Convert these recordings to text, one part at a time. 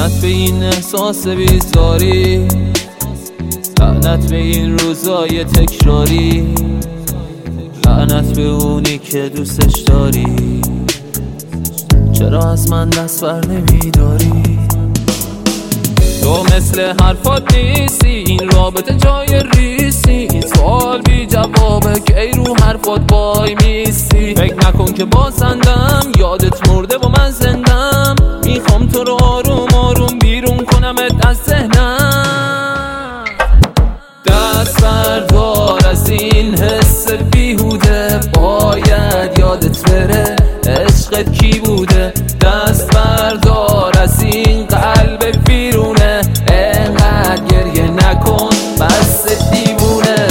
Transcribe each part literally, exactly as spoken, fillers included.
لعنت به این احساس بیزاری، لعنت به این روزای تکراری، لعنت به اونی که دوستش داری. چرا از من دست بر نمیداری؟ تو مثل حرفات نیستی، این رابطه جای ریسی، این سوال بی جوابه که ای رو حرفات وای میستی. فکر نکن که بازندم، یادت مرده و من زندم، میخوام تو رو آروم آروم بیرون کنمت از ذهنم. دست بردار از این حس بیهوده، باید یادت بره عشقت کی بوده. دست بردار از این قلب بیرونه، انقدر گریه نکن بس دیوونه.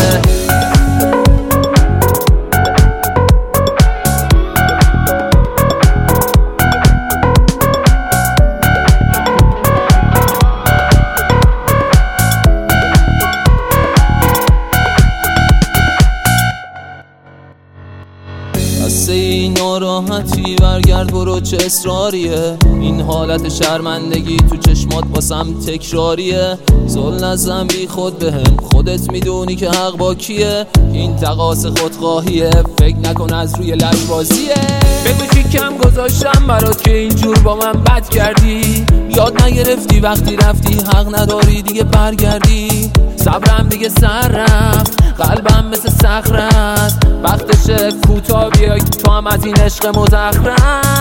بسه این ناراحتی برگرد برو، چه اصراریه این حالت شرمندگی تو چشمات باسم تکراریه. زل نزن بی خود بهم، خودت میدونی که حق با کیه، این تقاص خودخواهیه، فکر نکن از روی لجبازیه. بگو چی کم گذاشتم برات که اینجور با من بد کردی، یاد نگرفتی وقتی رفتی حق نداری دیگه برگردی. صبرم دیگه سر رفت، قلبم مثل صخره‌ست، وقتشه کوتاه بیای تو هم از این عشق مزخرف.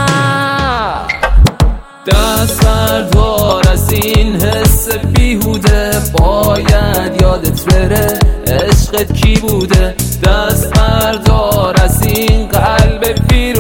دست بردار از این حس بیهوده، باید یادت بره عشقت کی بوده. دست بردار از این قلب بیرون